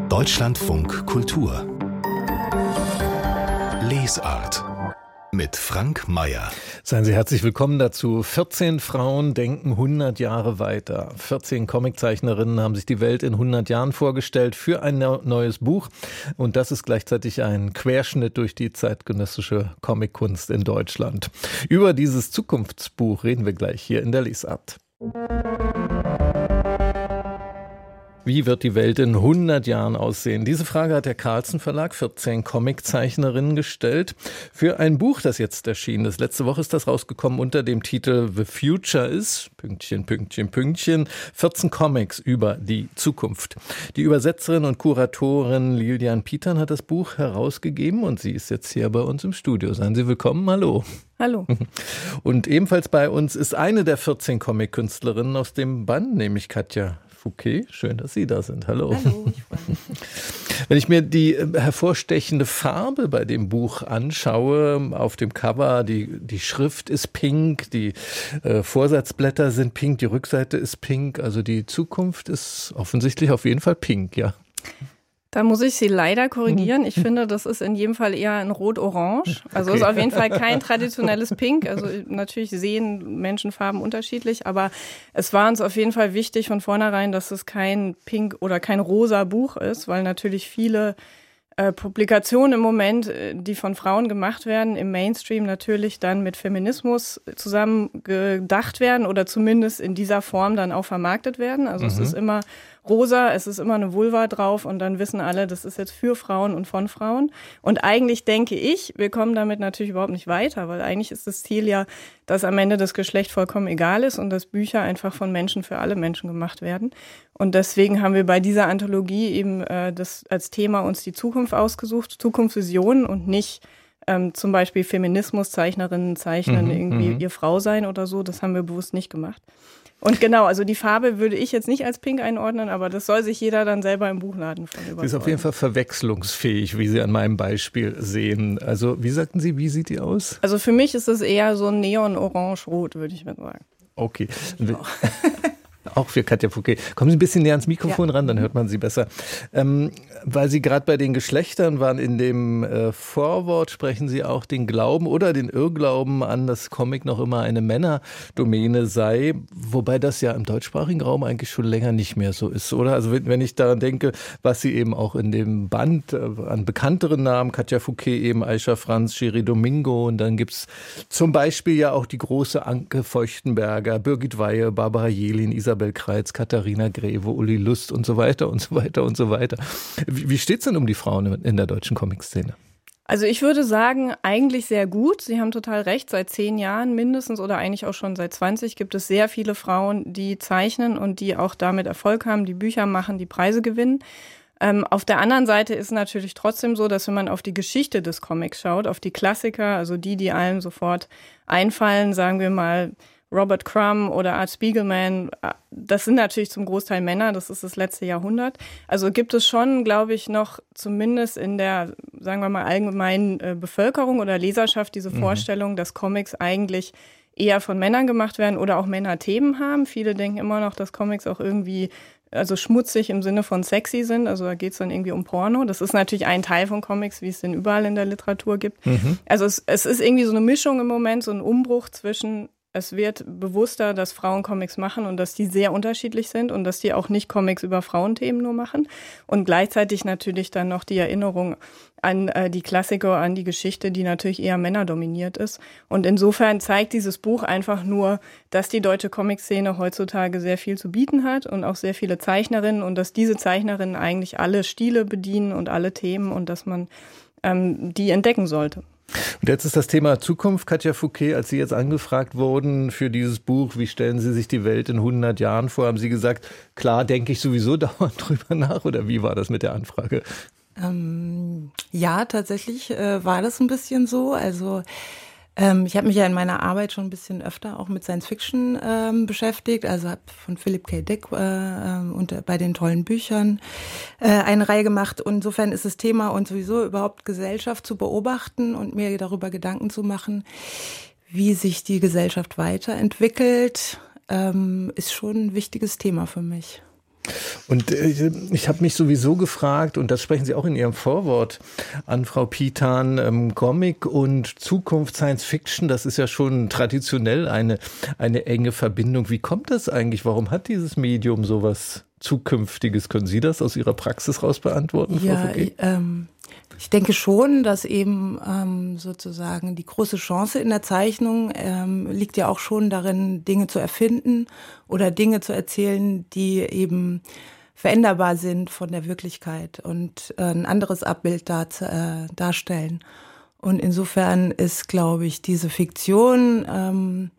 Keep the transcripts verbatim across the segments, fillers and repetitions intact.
Deutschlandfunk Kultur Lesart mit Frank Mayer. Seien Sie herzlich willkommen dazu. vierzehn Frauen denken hundert Jahre weiter. vierzehn Comiczeichnerinnen haben sich die Welt in hundert Jahren vorgestellt für ein neues Buch. Und das ist gleichzeitig ein Querschnitt durch die zeitgenössische Comickunst in Deutschland. Über dieses Zukunftsbuch reden wir gleich hier in der Lesart. Wie wird die Welt in hundert Jahren aussehen? Diese Frage hat der Carlsen Verlag vierzehn Comiczeichnerinnen gestellt für ein Buch, das jetzt erschienen ist. Letzte Woche ist das rausgekommen unter dem Titel The Future is, Pünktchen, Pünktchen, Pünktchen, vierzehn Comics über die Zukunft. Die Übersetzerin und Kuratorin Lilian Pietern hat das Buch herausgegeben und sie ist jetzt hier bei uns im Studio. Seien Sie willkommen, hallo. Hallo. Und ebenfalls bei uns ist eine der vierzehn Comic-Künstlerinnen aus dem Band, nämlich Katja Fouquet. Schön, dass Sie da sind. Hallo. Hallo, ich freue mich. Wenn ich mir die hervorstechende Farbe bei dem Buch anschaue, auf dem Cover, die, die Schrift ist pink, die äh, Vorsatzblätter sind pink, die Rückseite ist pink, also die Zukunft ist offensichtlich auf jeden Fall pink, ja. Da muss ich Sie leider korrigieren. Ich finde, das ist in jedem Fall eher ein Rot-Orange. Also okay. Ist auf jeden Fall kein traditionelles Pink. Also natürlich sehen Menschenfarben unterschiedlich, aber es war uns auf jeden Fall wichtig von vornherein, dass es kein Pink oder kein rosa Buch ist, weil natürlich viele äh, Publikationen im Moment, die von Frauen gemacht werden, im Mainstream natürlich dann mit Feminismus zusammen gedacht werden oder zumindest in dieser Form dann auch vermarktet werden. Also mhm. es ist immer rosa, es ist immer eine Vulva drauf und dann wissen alle, das ist jetzt für Frauen und von Frauen. Und eigentlich denke ich, wir kommen damit natürlich überhaupt nicht weiter, weil eigentlich ist das Ziel ja, dass am Ende das Geschlecht vollkommen egal ist und dass Bücher einfach von Menschen für alle Menschen gemacht werden. Und deswegen haben wir bei dieser Anthologie eben äh, das als Thema uns die Zukunft ausgesucht, Zukunftsvisionen und nicht ähm, zum Beispiel Feminismus, Zeichnerinnen zeichnen, mhm, irgendwie m- ihr Frau sein oder so. Das haben wir bewusst nicht gemacht. Und genau, also die Farbe würde ich jetzt nicht als pink einordnen, aber das soll sich jeder dann selber im Buchladen von überzeugen. Sie ist auf jeden Fall verwechslungsfähig, wie Sie an meinem Beispiel sehen. Also wie sagten Sie, wie sieht die aus? Also für mich ist es eher so neon-orange-rot, würde ich mal sagen. Okay. Auch. Auch für Katja Fouquet. Kommen Sie ein bisschen näher ans Mikrofon ja. ran, dann hört man Sie besser. Ähm, weil Sie gerade bei den Geschlechtern waren, in dem äh, Vorwort sprechen Sie auch den Glauben oder den Irrglauben an, dass Comic noch immer eine Männerdomäne sei, wobei das ja im deutschsprachigen Raum eigentlich schon länger nicht mehr so ist, oder? Also wenn, wenn ich daran denke, was Sie eben auch in dem Band äh, an bekannteren Namen, Katja Fouquet eben, Aisha Franz, Sherry Domingo und dann gibt's zum Beispiel ja auch die große Anke Feuchtenberger, Birgit Weihe, Barbara Jelin, Isabel Kreitz, Katharina Greve, Uli Lust und so weiter und so weiter und so weiter. Wie, wie steht's denn um die Frauen in der deutschen Comic-Szene? Also ich würde sagen, eigentlich sehr gut. Sie haben total recht. Seit zehn Jahren mindestens oder eigentlich auch schon seit zwanzig gibt es sehr viele Frauen, die zeichnen und die auch damit Erfolg haben, die Bücher machen, die Preise gewinnen. Ähm, auf der anderen Seite ist natürlich trotzdem so, dass wenn man auf die Geschichte des Comics schaut, auf die Klassiker, also die, die einem sofort einfallen, sagen wir mal Robert Crumb oder Art Spiegelman, das sind natürlich zum Großteil Männer, das ist das letzte Jahrhundert. Also gibt es schon, glaube ich, noch zumindest in der, sagen wir mal, allgemeinen äh, Bevölkerung oder Leserschaft diese mhm. Vorstellung, dass Comics eigentlich eher von Männern gemacht werden oder auch Männer Themen haben. Viele denken immer noch, dass Comics auch irgendwie also schmutzig im Sinne von sexy sind, also da geht es dann irgendwie um Porno. Das ist natürlich ein Teil von Comics, wie es denn überall in der Literatur gibt. Mhm. Also es, es ist irgendwie so eine Mischung im Moment, so ein Umbruch zwischen es wird bewusster, dass Frauen Comics machen und dass die sehr unterschiedlich sind und dass die auch nicht Comics über Frauenthemen nur machen. Und gleichzeitig natürlich dann noch die Erinnerung an äh, die Klassiker, an die Geschichte, die natürlich eher männerdominiert ist. Und insofern zeigt dieses Buch einfach nur, dass die deutsche Comic-Szene heutzutage sehr viel zu bieten hat und auch sehr viele Zeichnerinnen und dass diese Zeichnerinnen eigentlich alle Stile bedienen und alle Themen und dass man ähm, die entdecken sollte. Und jetzt ist das Thema Zukunft, Katja Fouquet. Als Sie jetzt angefragt wurden für dieses Buch, wie stellen Sie sich die Welt in hundert Jahren vor, haben Sie gesagt, klar, denke ich sowieso dauernd drüber nach, oder wie war das mit der Anfrage? Ähm, ja, tatsächlich äh, war das ein bisschen so. Also ähm, ich habe mich ja in meiner Arbeit schon ein bisschen öfter auch mit Science Fiction ähm, beschäftigt. Also habe von Philip K. Dick äh, äh, und bei den tollen Büchern äh, eine Reihe gemacht. Und insofern ist das Thema und sowieso überhaupt Gesellschaft zu beobachten und mir darüber Gedanken zu machen, wie sich die Gesellschaft weiterentwickelt, ähm, ist schon ein wichtiges Thema für mich. Und äh, ich habe mich sowieso gefragt, und das sprechen Sie auch in Ihrem Vorwort an, Frau Pitan, ähm, Comic und Zukunft, Science Fiction, das ist ja schon traditionell eine, eine enge Verbindung. Wie kommt das eigentlich? Warum hat dieses Medium sowas Zukünftiges? Können Sie das aus Ihrer Praxis raus beantworten, ja, Frau Fouquet? Ähm, ich denke schon, dass eben ähm, sozusagen die große Chance in der Zeichnung ähm, liegt ja auch schon darin, Dinge zu erfinden oder Dinge zu erzählen, die eben veränderbar sind von der Wirklichkeit und äh, ein anderes Abbild da, äh, darstellen. Und insofern ist, glaube ich, diese Fiktion, ähm,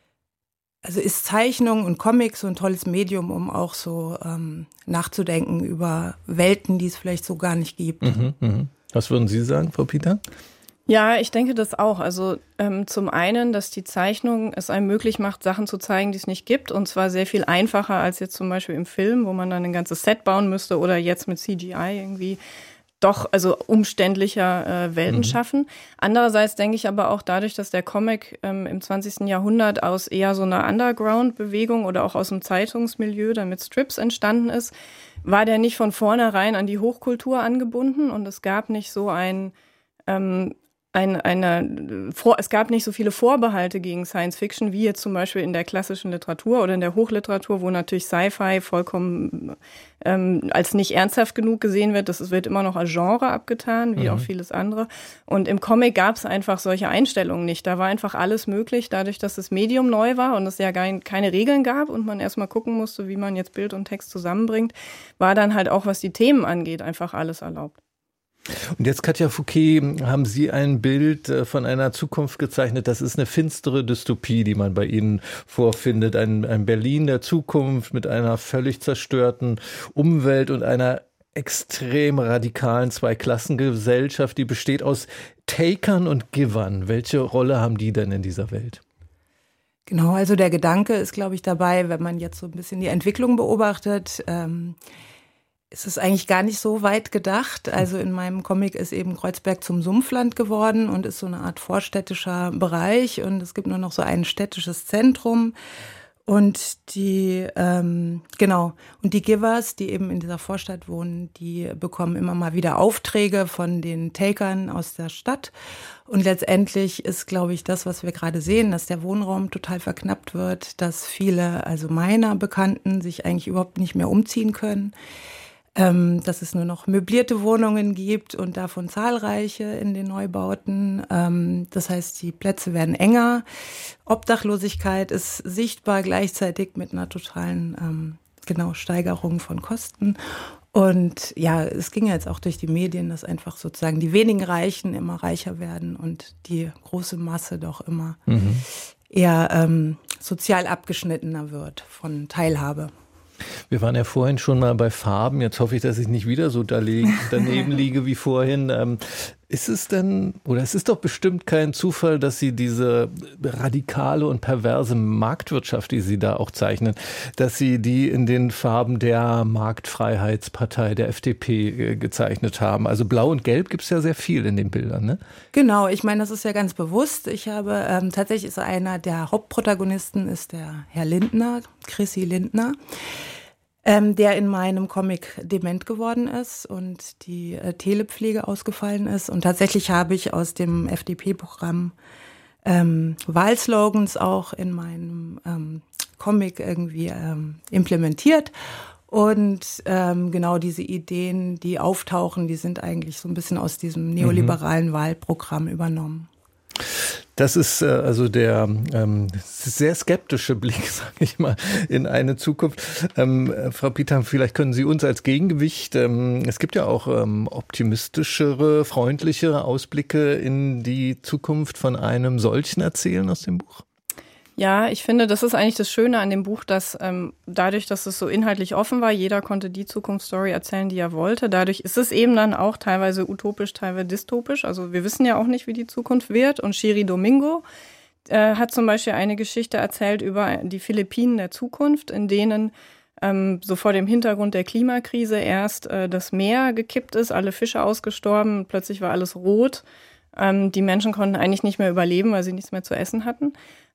also ist Zeichnung und Comic so ein tolles Medium, um auch so ähm, nachzudenken über Welten, die es vielleicht so gar nicht gibt. Mhm, mh. Was würden Sie sagen, Frau Pitan? Ja, ich denke das auch. Also ähm, zum einen, dass die Zeichnung es einem möglich macht, Sachen zu zeigen, die es nicht gibt. Und zwar sehr viel einfacher als jetzt zum Beispiel im Film, wo man dann ein ganzes Set bauen müsste oder jetzt mit C G I irgendwie doch, also umständlicher äh, Welten mhm. schaffen. Andererseits denke ich aber auch dadurch, dass der Comic ähm, im zwanzigsten Jahrhundert aus eher so einer Underground-Bewegung oder auch aus dem Zeitungsmilieu dann mit Strips entstanden ist, war der nicht von vornherein an die Hochkultur angebunden und es gab nicht so ein, ähm, ein eine, vor, es gab nicht so viele Vorbehalte gegen Science Fiction wie jetzt zum Beispiel in der klassischen Literatur oder in der Hochliteratur, wo natürlich Sci-Fi vollkommen ähm, als nicht ernsthaft genug gesehen wird. Das wird immer noch als Genre abgetan, wie mhm. auch vieles andere. Und im Comic gab es einfach solche Einstellungen nicht. Da war einfach alles möglich, dadurch, dass das Medium neu war und es ja gar keine Regeln gab und man erstmal gucken musste, wie man jetzt Bild und Text zusammenbringt, war dann halt auch, was die Themen angeht, einfach alles erlaubt. Und jetzt, Katja Fouquet, haben Sie ein Bild von einer Zukunft gezeichnet. Das ist eine finstere Dystopie, die man bei Ihnen vorfindet. Ein, ein Berlin der Zukunft mit einer völlig zerstörten Umwelt und einer extrem radikalen Zweiklassengesellschaft, die besteht aus Takern und Givern. Welche Rolle haben die denn in dieser Welt? Genau, also der Gedanke ist, glaube ich, dabei, wenn man jetzt so ein bisschen die Entwicklung beobachtet, ähm, es ist eigentlich gar nicht so weit gedacht. Also in meinem Comic ist eben Kreuzberg zum Sumpfland geworden und ist so eine Art vorstädtischer Bereich und es gibt nur noch so ein städtisches Zentrum und die, ähm, genau, und die Givers, die eben in dieser Vorstadt wohnen, die bekommen immer mal wieder Aufträge von den Takern aus der Stadt und letztendlich ist, glaube ich, das, was wir gerade sehen, dass der Wohnraum total verknappt wird, dass viele, also meiner Bekannten, sich eigentlich überhaupt nicht mehr umziehen können. Ähm, dass es nur noch möblierte Wohnungen gibt und davon zahlreiche in den Neubauten. Ähm, das heißt, die Plätze werden enger. Obdachlosigkeit ist sichtbar gleichzeitig mit einer totalen ähm, genau Steigerung von Kosten. Und ja, es ging ja jetzt auch durch die Medien, dass einfach sozusagen die wenigen Reichen immer reicher werden und die große Masse doch immer mhm. eher ähm, sozial abgeschnittener wird von Teilhabe. Wir waren ja vorhin schon mal bei Farben. Jetzt hoffe ich, dass ich nicht wieder so daneben liege wie vorhin. Ähm, ist es denn, oder es ist doch bestimmt kein Zufall, dass Sie diese radikale und perverse Marktwirtschaft, die Sie da auch zeichnen, dass Sie die in den Farben der Marktfreiheitspartei, der F D P, äh, gezeichnet haben. Also Blau und Gelb gibt es ja sehr viel in den Bildern, ne? Genau, ich meine, das ist ja ganz bewusst. Ich habe, ähm, tatsächlich ist einer der Hauptprotagonisten ist der Herr Lindner, Chrissy Lindner. Ähm, der in meinem Comic dement geworden ist und die äh, Telepflege ausgefallen ist. Und tatsächlich habe ich aus dem F D P-Programm ähm, Wahlslogans auch in meinem ähm, Comic irgendwie ähm, implementiert. Und ähm, genau diese Ideen, die auftauchen, die sind eigentlich so ein bisschen aus diesem neoliberalen mhm. Wahlprogramm übernommen. Das ist äh, also der ähm, sehr skeptische Blick, sage ich mal, in eine Zukunft. Ähm, äh, Frau Pitan, vielleicht können Sie uns als Gegengewicht, ähm, es gibt ja auch ähm, optimistischere, freundlichere Ausblicke in die Zukunft von einem solchen erzählen aus dem Buch? Ja, ich finde, das ist eigentlich das Schöne an dem Buch, dass ähm, dadurch, dass es so inhaltlich offen war, jeder konnte die Zukunftsstory erzählen, die er wollte. Dadurch ist es eben dann auch teilweise utopisch, teilweise dystopisch. Also wir wissen ja auch nicht, wie die Zukunft wird. Und Chiri Domingo äh, hat zum Beispiel eine Geschichte erzählt über die Philippinen der Zukunft, in denen ähm, so vor dem Hintergrund der Klimakrise erst äh, das Meer gekippt ist, alle Fische ausgestorben, plötzlich war alles rot. Ähm, die Menschen konnten eigentlich nicht mehr überleben, weil sie nichts mehr zu essen hatten.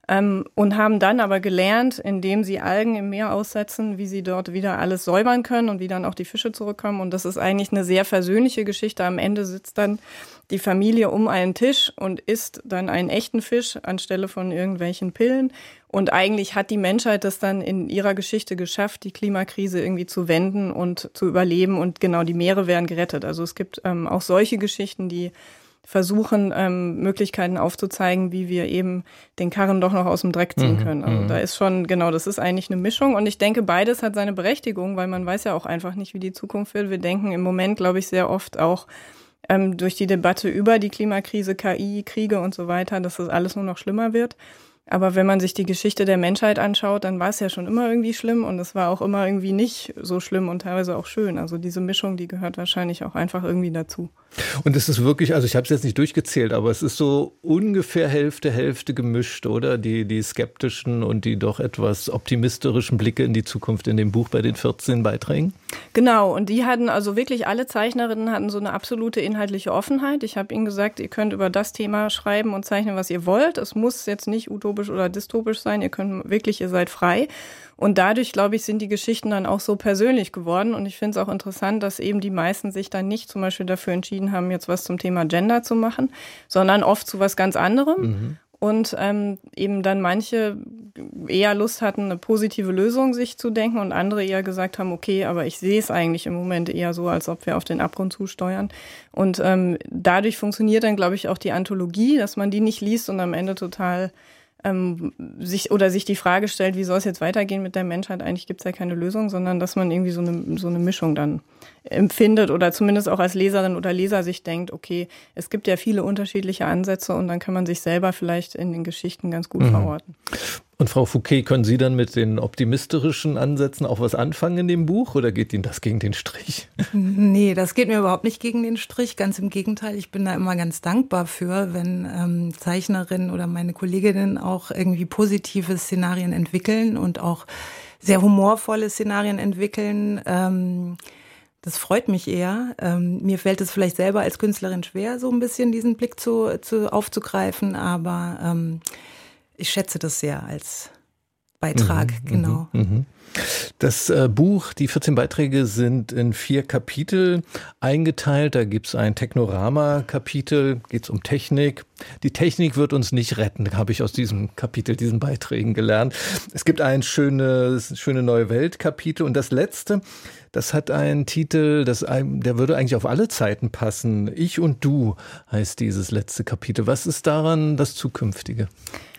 Ähm, und haben dann aber gelernt, indem sie Algen im Meer aussetzen, wie sie dort wieder alles säubern können und wie dann auch die Fische zurückkommen. Und das ist eigentlich eine sehr versöhnliche Geschichte. Am Ende sitzt dann die Familie um einen Tisch und isst dann einen echten Fisch anstelle von irgendwelchen Pillen. Und eigentlich hat die Menschheit das dann in ihrer Geschichte geschafft, die Klimakrise irgendwie zu wenden und zu überleben. Und genau, die Meere werden gerettet. Also es gibt ähm, auch solche Geschichten, die versuchen, ähm, Möglichkeiten aufzuzeigen, wie wir eben den Karren doch noch aus dem Dreck ziehen können. Also mhm. da ist schon, genau, das ist eigentlich eine Mischung. Und ich denke, beides hat seine Berechtigung, weil man weiß ja auch einfach nicht, wie die Zukunft wird. Wir denken im Moment, glaube ich, sehr oft auch ähm, durch die Debatte über die Klimakrise, K I, Kriege und so weiter, dass das alles nur noch schlimmer wird. Aber wenn man sich die Geschichte der Menschheit anschaut, dann war es ja schon immer irgendwie schlimm und es war auch immer irgendwie nicht so schlimm und teilweise auch schön. Also diese Mischung, die gehört wahrscheinlich auch einfach irgendwie dazu. Und es ist wirklich, also ich habe es jetzt nicht durchgezählt, aber es ist so ungefähr Hälfte, Hälfte gemischt, oder? Die, die skeptischen und die doch etwas optimisterischen Blicke in die Zukunft in dem Buch bei den vierzehn Beiträgen? Genau, und die hatten, also wirklich alle Zeichnerinnen hatten so eine absolute inhaltliche Offenheit. Ich habe ihnen gesagt, ihr könnt über das Thema schreiben und zeichnen, was ihr wollt. Es muss jetzt nicht utopisch oder dystopisch sein. Ihr könnt wirklich, ihr seid frei. Und dadurch, glaube ich, sind die Geschichten dann auch so persönlich geworden. Und ich finde es auch interessant, dass eben die meisten sich dann nicht zum Beispiel dafür entschieden haben, jetzt was zum Thema Gender zu machen, sondern oft zu was ganz anderem. Mhm. Und ähm, eben dann manche eher Lust hatten, eine positive Lösung sich zu denken und andere eher gesagt haben, okay, aber ich sehe es eigentlich im Moment eher so, als ob wir auf den Abgrund zusteuern. Und ähm, dadurch funktioniert dann, glaube ich, auch die Anthologie, dass man die nicht liest und am Ende total ähm, sich oder sich die Frage stellt, wie soll es jetzt weitergehen mit der Menschheit? Eigentlich gibt es ja keine Lösung, sondern dass man irgendwie so eine, so eine Mischung dann empfindet oder zumindest auch als Leserin oder Leser sich denkt, okay, es gibt ja viele unterschiedliche Ansätze und dann kann man sich selber vielleicht in den Geschichten ganz gut mhm. verorten. Und Frau Fouquet, können Sie dann mit den optimistischen Ansätzen auch was anfangen in dem Buch oder geht Ihnen das gegen den Strich? Nee, das geht mir überhaupt nicht gegen den Strich. Ganz im Gegenteil, ich bin da immer ganz dankbar für, wenn ähm, Zeichnerinnen oder meine Kolleginnen auch irgendwie positive Szenarien entwickeln und auch sehr humorvolle Szenarien entwickeln. Ähm, Das freut mich eher. Ähm, mir fällt es vielleicht selber als Künstlerin schwer, so ein bisschen diesen Blick zu, zu aufzugreifen, aber ähm, ich schätze das sehr als Beitrag, mhm, genau. Mhm. Das äh, Buch, die vierzehn Beiträge sind in vier Kapitel eingeteilt. Da gibt es ein Technorama-Kapitel, geht es um Technik. Die Technik wird uns nicht retten, habe ich aus diesem Kapitel, diesen Beiträgen gelernt. Es gibt ein schönes, schöne neue Welt-Kapitel und das letzte, das hat einen Titel, das, der würde eigentlich auf alle Zeiten passen. Ich und du heißt dieses letzte Kapitel. Was ist daran das Zukünftige?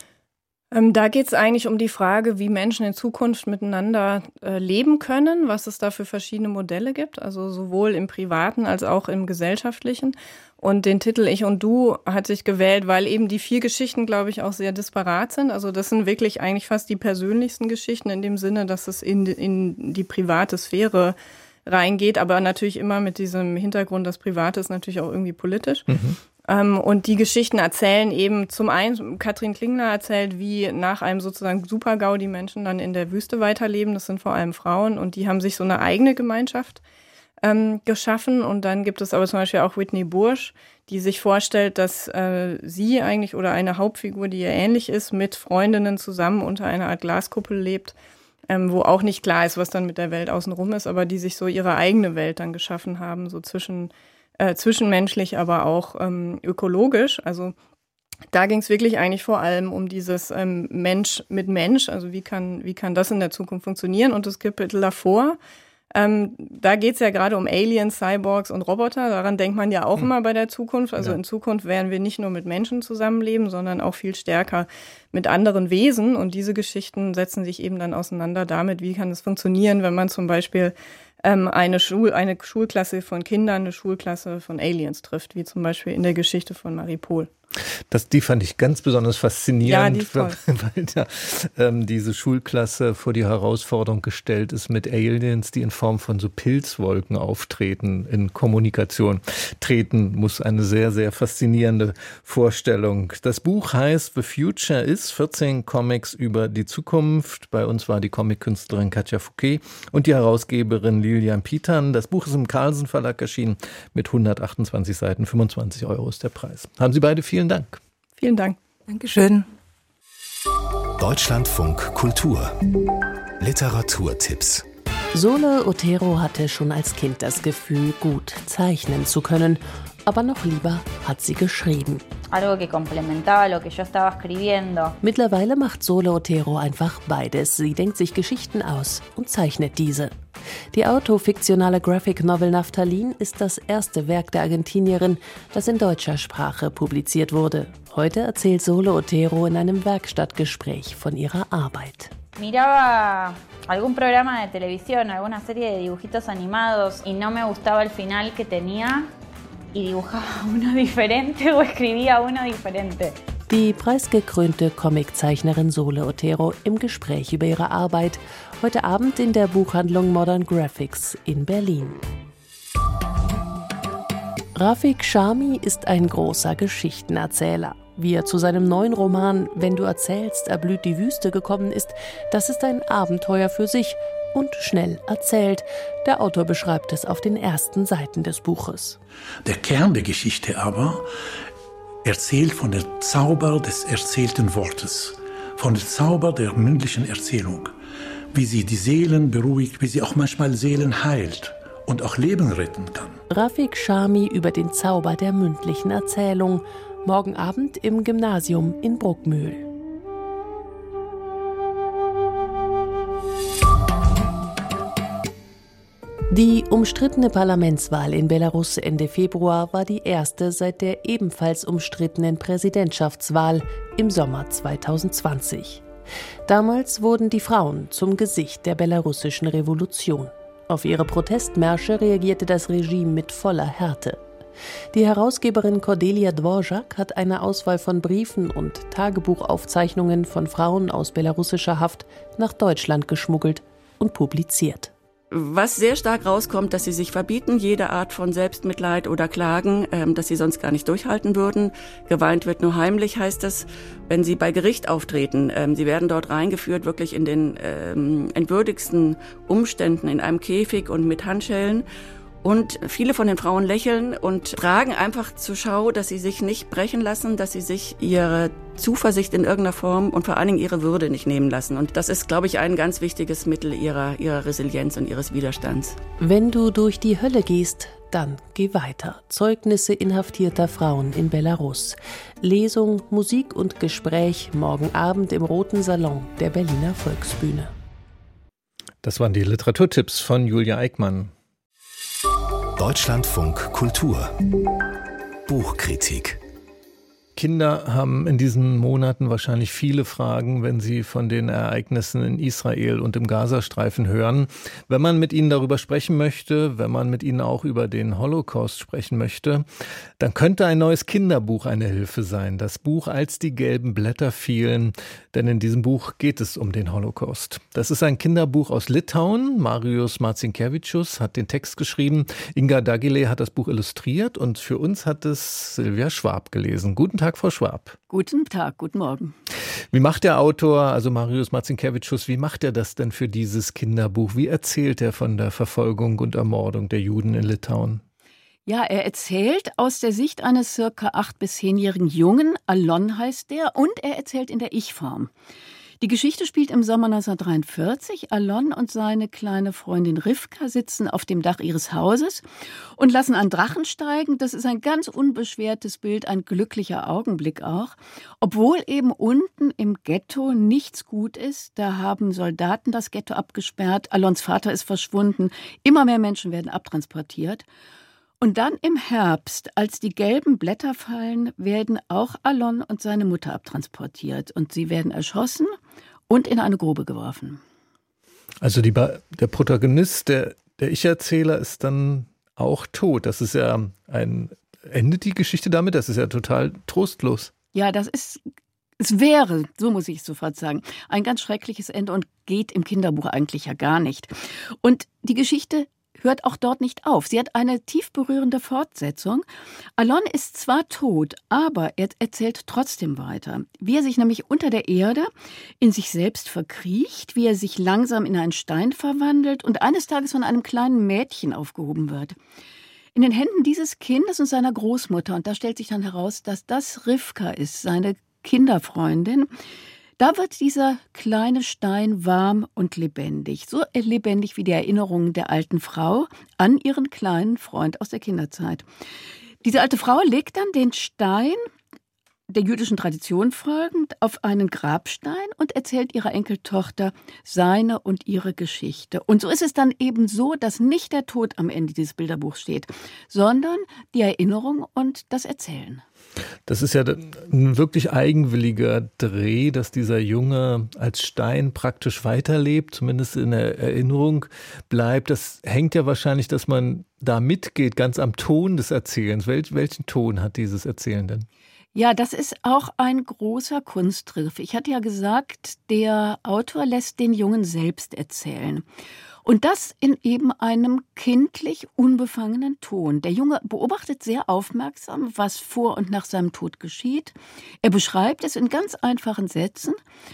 Ähm, da geht es eigentlich um die Frage, wie Menschen in Zukunft miteinander äh, leben können, was es da für verschiedene Modelle gibt, also sowohl im Privaten als auch im Gesellschaftlichen. Und den Titel Ich und Du hat sich gewählt, weil eben die vier Geschichten, glaube ich, auch sehr disparat sind. Also das sind wirklich eigentlich fast die persönlichsten Geschichten in dem Sinne, dass es in, in die private Sphäre reingeht, aber natürlich immer mit diesem Hintergrund, das Private ist natürlich auch irgendwie politisch. Mhm. Ähm, und die Geschichten erzählen eben zum einen, Katrin Klingler erzählt, wie nach einem sozusagen Super-GAU die Menschen dann in der Wüste weiterleben. Das sind vor allem Frauen und die haben sich so eine eigene Gemeinschaft ähm, geschaffen. Und dann gibt es aber zum Beispiel auch Whitney Bursch, die sich vorstellt, dass äh, sie eigentlich oder eine Hauptfigur, die ihr ähnlich ist, mit Freundinnen zusammen unter einer Art Glaskuppel lebt, ähm, wo auch nicht klar ist, was dann mit der Welt außenrum ist, aber die sich so ihre eigene Welt dann geschaffen haben, so zwischen Äh, zwischenmenschlich, aber auch ähm, ökologisch. Also da ging es wirklich eigentlich vor allem um dieses ähm, Mensch mit Mensch, also wie kann, wie kann das in der Zukunft funktionieren. Und das Kapitel davor, ähm, da geht es ja gerade um Aliens, Cyborgs und Roboter. Daran denkt man ja auch hm. immer bei der Zukunft. Also ja. In Zukunft werden wir nicht nur mit Menschen zusammenleben, sondern auch viel stärker mit anderen Wesen. Und diese Geschichten setzen sich eben dann auseinander damit, wie kann es funktionieren, wenn man zum Beispiel ähm, eine, Schul- eine Schulklasse von Kindern, eine Schulklasse von Aliens trifft, wie zum Beispiel in der Geschichte von Marie Pohl. Das, die fand ich ganz besonders faszinierend, ja, die weil, weil da, ähm, diese Schulklasse vor die Herausforderung gestellt ist mit Aliens, die in Form von so Pilzwolken auftreten, in Kommunikation treten, muss eine sehr, sehr faszinierende Vorstellung. Das Buch heißt The Future Is, vierzehn Comics über die Zukunft. Bei uns war die Comic-Künstlerin Katja Fouquet und die Herausgeberin Lilian Pietern. Das Buch ist im Carlsen Verlag erschienen mit hundertachtundzwanzig Seiten, fünfundzwanzig Euro ist der Preis. Haben Sie beide vielen Dank. Vielen Dank. Dankeschön. Deutschlandfunk Kultur. Literaturtipps. Sole Otero hatte schon als Kind das Gefühl, gut zeichnen zu können. Aber noch lieber hat sie geschrieben. Algo que complementaba lo que yo estaba escribiendo. Mittlerweile macht Sole Otero einfach beides. Sie denkt sich Geschichten aus und zeichnet diese. Die autofiktionale Graphic Novel Naftalin ist das erste Werk der Argentinierin, das in deutscher Sprache publiziert wurde. Heute erzählt Sole Otero in einem Werkstattgespräch von ihrer Arbeit. Miraba algún programa de televisión, alguna serie de dibujitos animados y no me gustaba el final que tenía y dibujaba uno diferente o escribía uno diferente. Die preisgekrönte Comiczeichnerin Sole Otero im Gespräch über ihre Arbeit, heute Abend in der Buchhandlung Modern Graphics in Berlin. Rafik Sharmi ist ein großer Geschichtenerzähler. Wie er zu seinem neuen Roman »Wenn du erzählst, erblüht die Wüste« gekommen ist, das ist ein Abenteuer für sich und schnell erzählt. Der Autor beschreibt es auf den ersten Seiten des Buches. Der Kern der Geschichte aber erzählt von der Zauber des erzählten Wortes, von der Zauber der mündlichen Erzählung, wie sie die Seelen beruhigt, wie sie auch manchmal Seelen heilt und auch Leben retten kann. Rafik Sharmi über den Zauber der mündlichen Erzählung. Morgen Abend im Gymnasium in Bruckmühl. Die umstrittene Parlamentswahl in Belarus Ende Februar war die erste seit der ebenfalls umstrittenen Präsidentschaftswahl im Sommer zweitausendzwanzig. Damals wurden die Frauen zum Gesicht der belarussischen Revolution. Auf ihre Protestmärsche reagierte das Regime mit voller Härte. Die Herausgeberin Cordelia Dvorak hat eine Auswahl von Briefen und Tagebuchaufzeichnungen von Frauen aus belarussischer Haft nach Deutschland geschmuggelt und publiziert. Was sehr stark rauskommt, dass sie sich verbieten, jede Art von Selbstmitleid oder Klagen, ähm, dass sie sonst gar nicht durchhalten würden. Geweint wird nur heimlich, heißt es, wenn sie bei Gericht auftreten. Ähm, sie werden dort reingeführt, wirklich in den ähm, entwürdigsten Umständen, in einem Käfig und mit Handschellen. Und viele von den Frauen lächeln und tragen einfach zur Schau, dass sie sich nicht brechen lassen, dass sie sich ihre Zuversicht in irgendeiner Form und vor allen Dingen ihre Würde nicht nehmen lassen. Und das ist, glaube ich, ein ganz wichtiges Mittel ihrer, ihrer Resilienz und ihres Widerstands. Wenn du durch die Hölle gehst, dann geh weiter. Zeugnisse inhaftierter Frauen in Belarus. Lesung, Musik und Gespräch morgen Abend im Roten Salon der Berliner Volksbühne. Das waren die Literaturtipps von Julia Eickmann. Deutschlandfunk Kultur. Buchkritik. Kinder haben in diesen Monaten wahrscheinlich viele Fragen, wenn sie von den Ereignissen in Israel und im Gazastreifen hören. Wenn man mit ihnen darüber sprechen möchte, wenn man mit ihnen auch über den Holocaust sprechen möchte, dann könnte ein neues Kinderbuch eine Hilfe sein. Das Buch »Als die gelben Blätter fielen«, denn in diesem Buch geht es um den Holocaust. Das ist ein Kinderbuch aus Litauen. Marius Marcinkevičius hat den Text geschrieben. Inga Dagile hat das Buch illustriert und für uns hat es Silvia Schwab gelesen. Guten Tag, Frau Schwab. Guten Tag, guten Morgen. Wie macht der Autor, also Marius Marcinkevičius, wie macht er das denn für dieses Kinderbuch? Wie erzählt er von der Verfolgung und Ermordung der Juden in Litauen? Ja, er erzählt aus der Sicht eines circa acht- bis zehnjährigen Jungen, Alon heißt der, und er erzählt in der Ich-Form. Die Geschichte spielt im Sommer neunzehnhundertdreiundvierzig. Alon und seine kleine Freundin Rivka sitzen auf dem Dach ihres Hauses und lassen einen Drachen steigen. Das ist ein ganz unbeschwertes Bild, ein glücklicher Augenblick auch. Obwohl eben unten im Ghetto nichts gut ist, da haben Soldaten das Ghetto abgesperrt, Alons Vater ist verschwunden, immer mehr Menschen werden abtransportiert. Und dann im Herbst, als die gelben Blätter fallen, werden auch Alon und seine Mutter abtransportiert. Und sie werden erschossen und in eine Grube geworfen. Also die, der Protagonist, der, der Ich-Erzähler, ist dann auch tot. Das ist ja ein, endet die Geschichte damit? Das ist ja total trostlos. Ja, das ist, es wäre, so muss ich es sofort sagen, ein ganz schreckliches Ende und geht im Kinderbuch eigentlich ja gar nicht. Und die Geschichte hört auch dort nicht auf. Sie hat eine tief berührende Fortsetzung. Alon ist zwar tot, aber er erzählt trotzdem weiter. Wie er sich nämlich unter der Erde in sich selbst verkriecht, wie er sich langsam in einen Stein verwandelt und eines Tages von einem kleinen Mädchen aufgehoben wird. In den Händen dieses Kindes und seiner Großmutter. Und da stellt sich dann heraus, dass das Rivka ist, seine Kinderfreundin, Da wird dieser kleine Stein warm und lebendig, so lebendig wie die Erinnerungen der alten Frau an ihren kleinen Freund aus der Kinderzeit. Diese alte Frau legt dann den Stein, der jüdischen Tradition folgend, auf einen Grabstein und erzählt ihrer Enkeltochter seine und ihre Geschichte. Und so ist es dann eben so, dass nicht der Tod am Ende dieses Bilderbuchs steht, sondern die Erinnerung und das Erzählen. Das ist ja ein wirklich eigenwilliger Dreh, dass dieser Junge als Stein praktisch weiterlebt, zumindest in der Erinnerung bleibt. Das hängt ja wahrscheinlich, dass man da mitgeht, ganz am Ton des Erzählens. Wel- welchen Ton hat dieses Erzählen denn? Ja, das ist auch ein großer Kunstgriff. Ich hatte ja gesagt, der Autor lässt den Jungen selbst erzählen. Und das in eben einem kindlich unbefangenen Ton. Der Junge beobachtet sehr aufmerksam, was vor und nach seinem Tod geschieht. Er beschreibt es in ganz einfachen Sätzen.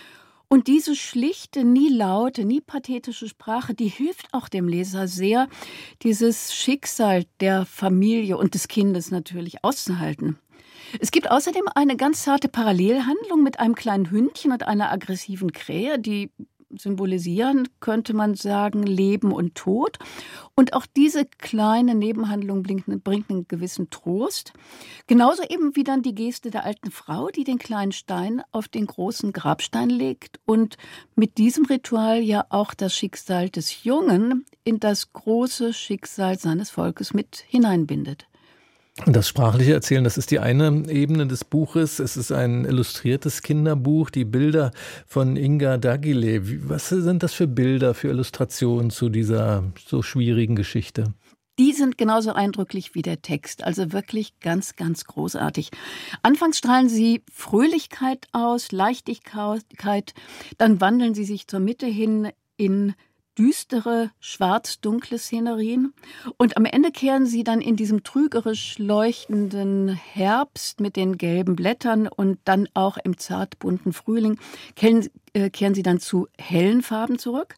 Und diese schlichte, nie laute, nie pathetische Sprache, die hilft auch dem Leser sehr, dieses Schicksal der Familie und des Kindes natürlich auszuhalten. Es gibt außerdem eine ganz zarte Parallelhandlung mit einem kleinen Hündchen und einer aggressiven Krähe, die symbolisieren, könnte man sagen, Leben und Tod. Und auch diese kleine Nebenhandlung bringt, bringt einen gewissen Trost. Genauso eben wie dann die Geste der alten Frau, die den kleinen Stein auf den großen Grabstein legt und mit diesem Ritual ja auch das Schicksal des Jungen in das große Schicksal seines Volkes mit hineinbindet. Das sprachliche Erzählen, das ist die eine Ebene des Buches. Es ist ein illustriertes Kinderbuch, die Bilder von Inga Dagilé. Was sind das für Bilder, für Illustrationen zu dieser so schwierigen Geschichte? Die sind genauso eindrücklich wie der Text, also wirklich ganz, ganz großartig. Anfangs strahlen sie Fröhlichkeit aus, Leichtigkeit, dann wandeln sie sich zur Mitte hin in düstere, schwarz-dunkle Szenerien. Und am Ende kehren sie dann in diesem trügerisch leuchtenden Herbst mit den gelben Blättern und dann auch im zartbunten Frühling kehren, äh, kehren sie dann zu hellen Farben zurück.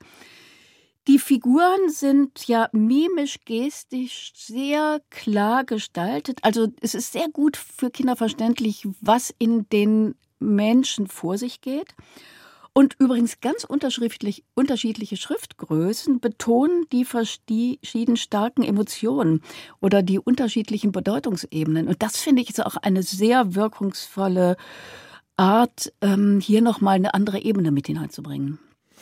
Die Figuren sind ja mimisch, gestisch sehr klar gestaltet. Also es ist sehr gut für Kinder verständlich, was in den Menschen vor sich geht. Und übrigens ganz unterschiedlich, unterschiedliche Schriftgrößen betonen die verschieden starken Emotionen oder die unterschiedlichen Bedeutungsebenen. Und das finde ich ist auch eine sehr wirkungsvolle Art, hier nochmal eine andere Ebene mit hineinzubringen.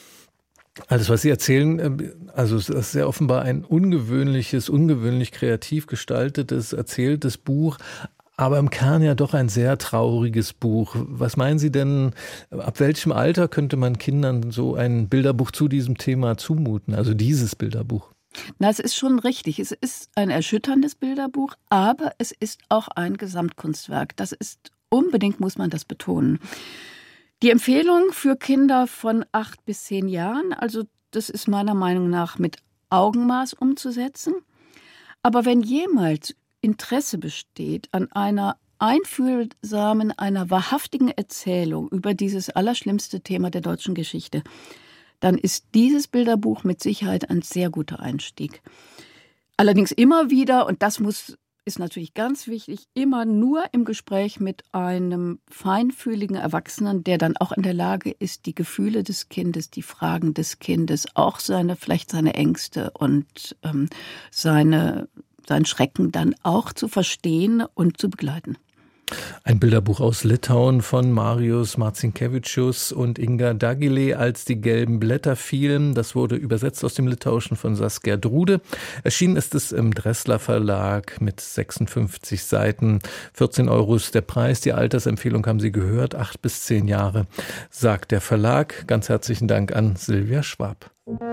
Alles, was Sie erzählen, also es ist ja offenbar ein ungewöhnliches, ungewöhnlich kreativ gestaltetes, erzähltes Buch. Aber im Kern ja doch ein sehr trauriges Buch. Was meinen Sie denn, ab welchem Alter könnte man Kindern so ein Bilderbuch zu diesem Thema zumuten, also dieses Bilderbuch? Na, es ist schon richtig. Es ist ein erschütterndes Bilderbuch, aber es ist auch ein Gesamtkunstwerk. Das ist unbedingt, muss man das betonen. Die Empfehlung für Kinder von acht bis zehn Jahren, also das ist meiner Meinung nach mit Augenmaß umzusetzen. Aber wenn jemals Interesse besteht an einer einfühlsamen, einer wahrhaftigen Erzählung über dieses allerschlimmste Thema der deutschen Geschichte, dann ist dieses Bilderbuch mit Sicherheit ein sehr guter Einstieg. Allerdings immer wieder, und das muss, ist natürlich ganz wichtig, immer nur im Gespräch mit einem feinfühligen Erwachsenen, der dann auch in der Lage ist, die Gefühle des Kindes, die Fragen des Kindes, auch seine, vielleicht seine Ängste und ähm, seine seinen Schrecken dann auch zu verstehen und zu begleiten. Ein Bilderbuch aus Litauen von Marius Marcinkevičius und Inga Dagilé, als die gelben Blätter fielen. Das wurde übersetzt aus dem Litauischen von Saskia Drude. Erschienen ist es im Dressler Verlag mit sechsundfünfzig Seiten. vierzehn Euro ist der Preis. Die Altersempfehlung haben Sie gehört, acht bis zehn Jahre, sagt der Verlag. Ganz herzlichen Dank an Silvia Schwab.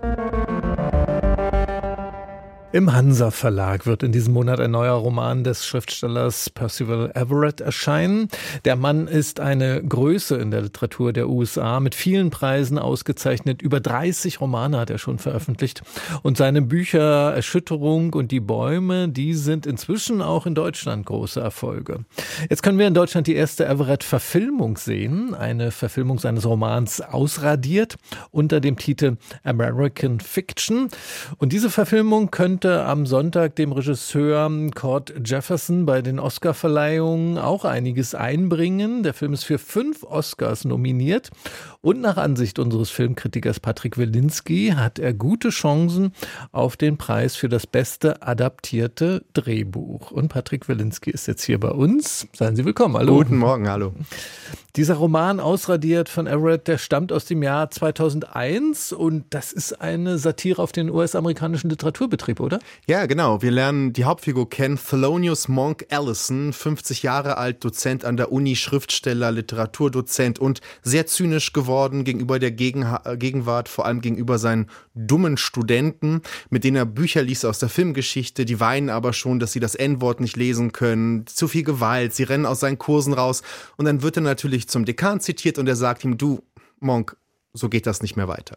Im Hansa Verlag wird in diesem Monat ein neuer Roman des Schriftstellers Percival Everett erscheinen. Der Mann ist eine Größe in der Literatur der U S A, mit vielen Preisen ausgezeichnet. Über dreißig Romane hat er schon veröffentlicht. Und seine Bücher Erschütterung und Die Bäume, die sind inzwischen auch in Deutschland große Erfolge. Jetzt können wir in Deutschland die erste Everett-Verfilmung sehen. Eine Verfilmung seines Romans Ausradiert unter dem Titel American Fiction. Und diese Verfilmung könnte konnte am Sonntag dem Regisseur Cord Jefferson bei den Oscarverleihungen auch einiges einbringen. Der Film ist für fünf Oscars nominiert und nach Ansicht unseres Filmkritikers Patrick Wilinski hat er gute Chancen auf den Preis für das beste adaptierte Drehbuch. Und Patrick Wilinski ist jetzt hier bei uns. Seien Sie willkommen. Hallo. Guten Morgen, hallo. Dieser Roman Ausradiert von Everett, der stammt aus dem Jahr zweitausendeins und das ist eine Satire auf den U S-amerikanischen Literaturbetrieb, oder? Ja, genau. Wir lernen die Hauptfigur kennen, Thelonious Monk Allison, fünfzig Jahre alt, Dozent an der Uni, Schriftsteller, Literaturdozent und sehr zynisch geworden gegenüber der Gegen- Gegenwart, vor allem gegenüber seinen dummen Studenten, mit denen er Bücher liest aus der Filmgeschichte, die weinen aber schon, dass sie das En-Wort nicht lesen können, zu viel Gewalt, sie rennen aus seinen Kursen raus und dann wird er natürlich zum Dekan zitiert und er sagt ihm, du, Monk, so geht das nicht mehr weiter.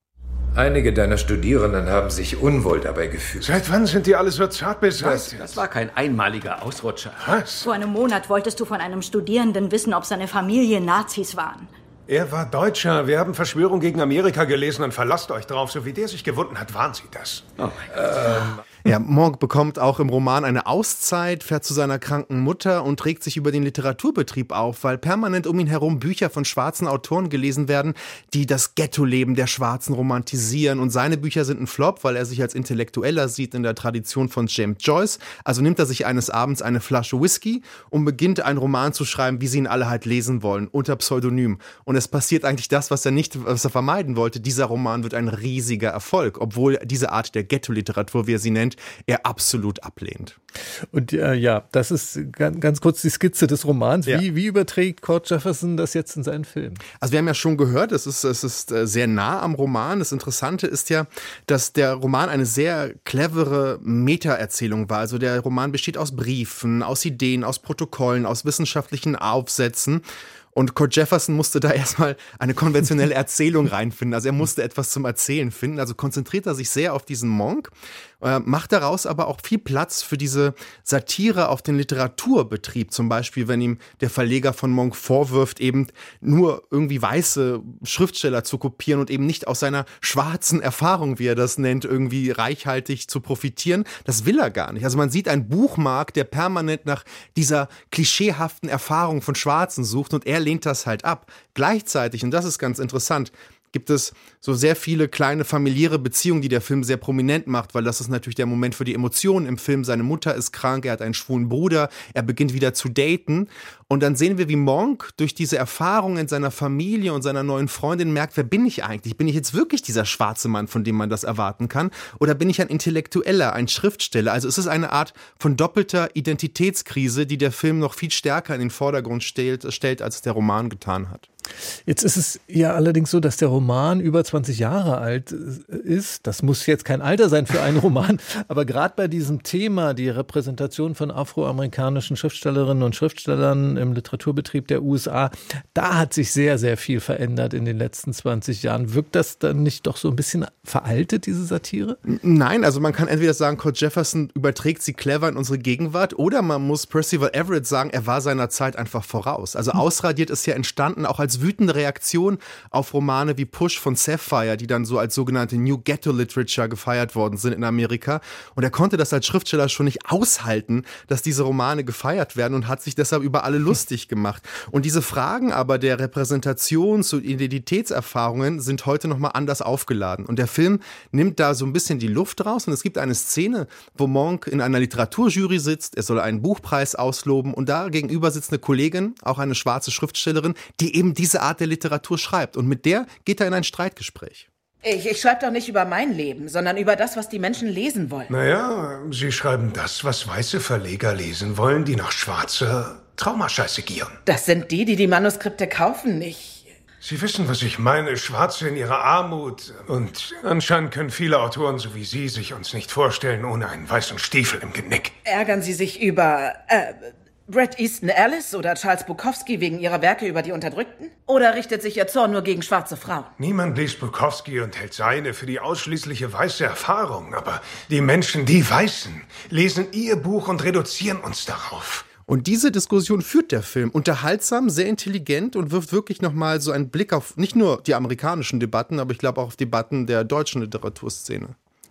Einige deiner Studierenden haben sich unwohl dabei gefühlt. Seit wann sind die alle so zart beseitigt? Das, das war kein einmaliger Ausrutscher. Was? Vor einem Monat wolltest du von einem Studierenden wissen, ob seine Familie Nazis waren. Er war Deutscher. Wir haben Verschwörung gegen Amerika gelesen und verlasst euch drauf. So wie der sich gewunden hat, waren sie das. Oh mein Gott. Ähm. Ja, Monk bekommt auch im Roman eine Auszeit, fährt zu seiner kranken Mutter und regt sich über den Literaturbetrieb auf, weil permanent um ihn herum Bücher von schwarzen Autoren gelesen werden, die das Ghetto-Leben der Schwarzen romantisieren. Und seine Bücher sind ein Flop, weil er sich als Intellektueller sieht in der Tradition von James Joyce. Also nimmt er sich eines Abends eine Flasche Whisky und beginnt einen Roman zu schreiben, wie sie ihn alle halt lesen wollen, unter Pseudonym. Und es passiert eigentlich das, was er nicht, was er vermeiden wollte. Dieser Roman wird ein riesiger Erfolg, obwohl diese Art der Ghetto-Literatur, wie er sie nennt, er absolut ablehnt. Und äh, ja, das ist ganz, ganz kurz die Skizze des Romans. Ja. Wie, wie überträgt Cord Jefferson das jetzt in seinen Film? Also wir haben ja schon gehört, es ist, es ist sehr nah am Roman. Das Interessante ist ja, dass der Roman eine sehr clevere Meta-Erzählung war. Also der Roman besteht aus Briefen, aus Ideen, aus Protokollen, aus wissenschaftlichen Aufsätzen. Und Cord Jefferson musste da erstmal eine konventionelle Erzählung reinfinden. Also er musste etwas zum Erzählen finden. Also konzentriert er sich sehr auf diesen Monk, äh, macht daraus aber auch viel Platz für diese Satire auf den Literaturbetrieb. Zum Beispiel, wenn ihm der Verleger von Monk vorwirft, eben nur irgendwie weiße Schriftsteller zu kopieren und eben nicht aus seiner schwarzen Erfahrung, wie er das nennt, irgendwie reichhaltig zu profitieren. Das will er gar nicht. Also man sieht einen Buchmarkt, der permanent nach dieser klischeehaften Erfahrung von Schwarzen sucht und er lehnt das halt ab. Gleichzeitig, und das ist ganz interessant, gibt es so sehr viele kleine familiäre Beziehungen, die der Film sehr prominent macht, weil das ist natürlich der Moment für die Emotionen im Film. Seine Mutter ist krank, er hat einen schwulen Bruder, er beginnt wieder zu daten und dann sehen wir, wie Monk durch diese Erfahrungen in seiner Familie und seiner neuen Freundin merkt, wer bin ich eigentlich? Bin ich jetzt wirklich dieser schwarze Mann, von dem man das erwarten kann? Oder bin ich ein Intellektueller, ein Schriftsteller? Also es ist eine Art von doppelter Identitätskrise, die der Film noch viel stärker in den Vordergrund stellt, stellt als es der Roman getan hat. Jetzt ist es ja allerdings so, dass der Roman über zwanzig Jahre alt ist. Das muss jetzt kein Alter sein für einen Roman, aber gerade bei diesem Thema, die Repräsentation von afroamerikanischen Schriftstellerinnen und Schriftstellern im Literaturbetrieb der U S A, da hat sich sehr, sehr viel verändert in den letzten zwanzig Jahren. Wirkt das dann nicht doch so ein bisschen veraltet, diese Satire? Nein, also man kann entweder sagen, Cord Jefferson überträgt sie clever in unsere Gegenwart, oder man muss Percival Everett sagen, er war seiner Zeit einfach voraus. Also Ausradiert ist ja entstanden auch als wütende Reaktion auf Romane wie Push von Sapphire, die dann so als sogenannte New Ghetto Literature gefeiert worden sind in Amerika. Und er konnte das als Schriftsteller schon nicht aushalten, dass diese Romane gefeiert werden und hat sich deshalb über alle lustig gemacht. Und diese Fragen aber der Repräsentations- und Identitätserfahrungen sind heute nochmal anders aufgeladen. Und der Film nimmt da so ein bisschen die Luft raus und es gibt eine Szene, wo Monk in einer Literaturjury sitzt, er soll einen Buchpreis ausloben und da gegenüber sitzt eine Kollegin, auch eine schwarze Schriftstellerin, die eben diese Art der Literatur schreibt. Und mit der geht er in ein Streitgespräch. Ich, ich schreibe doch nicht über mein Leben, sondern über das, was die Menschen lesen wollen. Naja, Sie schreiben das, was weiße Verleger lesen wollen, die nach schwarzer Traumascheiße gieren. Das sind die, die die Manuskripte kaufen, nicht. Sie wissen, was ich meine. Schwarze in ihrer Armut. Und anscheinend können viele Autoren, so wie Sie, sich uns nicht vorstellen, ohne einen weißen Stiefel im Genick. Ärgern Sie sich über äh, Bret Easton Ellis oder Charles Bukowski wegen ihrer Werke über die Unterdrückten? Oder richtet sich Ihr Zorn nur gegen schwarze Frauen? Niemand liest Bukowski und hält seine für die ausschließliche weiße Erfahrung. Aber die Menschen, die Weißen, lesen Ihr Buch und reduzieren uns darauf. Und diese Diskussion führt der Film unterhaltsam, sehr intelligent und wirft wirklich nochmal so einen Blick auf nicht nur die amerikanischen Debatten, aber ich glaube auch auf Debatten der deutschen Literaturszene.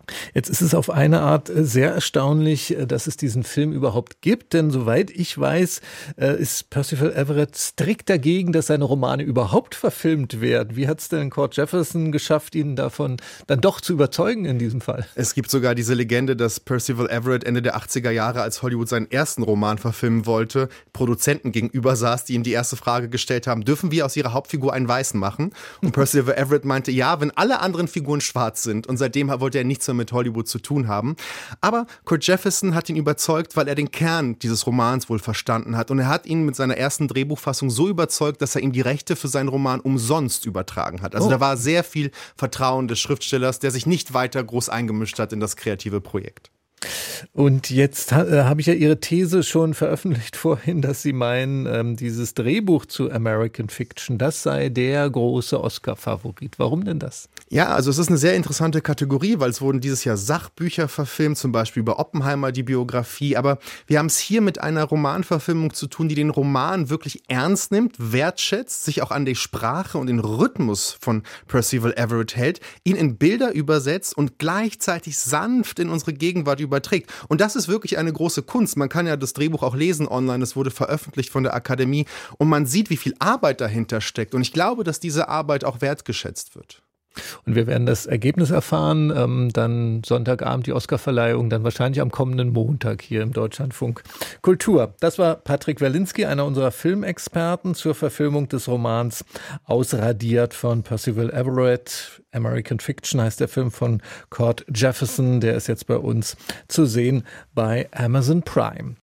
Jetzt ist es auf eine Art sehr erstaunlich, dass es diesen Film überhaupt gibt, denn soweit ich weiß, ist Percival Everett strikt dagegen, dass seine Romane überhaupt verfilmt werden. Wie hat es denn Cord Jefferson geschafft, ihn davon dann doch zu überzeugen in diesem Fall? Es gibt sogar diese Legende, dass Percival Everett Ende der achtziger Jahre, als Hollywood seinen ersten Roman verfilmen wollte, Produzenten gegenüber saß, die ihm die erste Frage gestellt haben, dürfen wir aus ihrer Hauptfigur einen Weißen machen? Und Percival Everett meinte, ja, wenn alle anderen Figuren schwarz sind. Und seitdem wollte er nichts mehr mit Hollywood zu tun haben. Aber Cord Jefferson hat ihn überzeugt, weil er den Kern dieses Romans wohl verstanden hat. Und er hat ihn mit seiner ersten Drehbuchfassung so überzeugt, dass er ihm die Rechte für seinen Roman umsonst übertragen hat. Also oh. da war sehr viel Vertrauen des Schriftstellers, der sich nicht weiter groß eingemischt hat in das kreative Projekt. Und jetzt äh, habe ich ja Ihre These schon veröffentlicht vorhin, dass Sie meinen, ähm, dieses Drehbuch zu American Fiction, das sei der große Oscar-Favorit. Warum denn das? Ja, also es ist eine sehr interessante Kategorie, weil es wurden dieses Jahr Sachbücher verfilmt, zum Beispiel über Oppenheimer, die Biografie. Aber wir haben es hier mit einer Romanverfilmung zu tun, die den Roman wirklich ernst nimmt, wertschätzt, sich auch an die Sprache und den Rhythmus von Percival Everett hält, ihn in Bilder übersetzt und gleichzeitig sanft in unsere Gegenwart überträgt. überträgt. Und das ist wirklich eine große Kunst. Man kann ja das Drehbuch auch lesen online. Es wurde veröffentlicht von der Akademie und man sieht, wie viel Arbeit dahinter steckt. Und ich glaube, dass diese Arbeit auch wertgeschätzt wird. Und wir werden das Ergebnis erfahren, ähm, dann Sonntagabend die Oscarverleihung, dann wahrscheinlich am kommenden Montag hier im Deutschlandfunk Kultur. Das war Patrick Werlinski, einer unserer Filmexperten zur Verfilmung des Romans Ausradiert von Percival Everett. American Fiction heißt der Film von Cord Jefferson, der ist jetzt bei uns zu sehen bei Amazon Prime.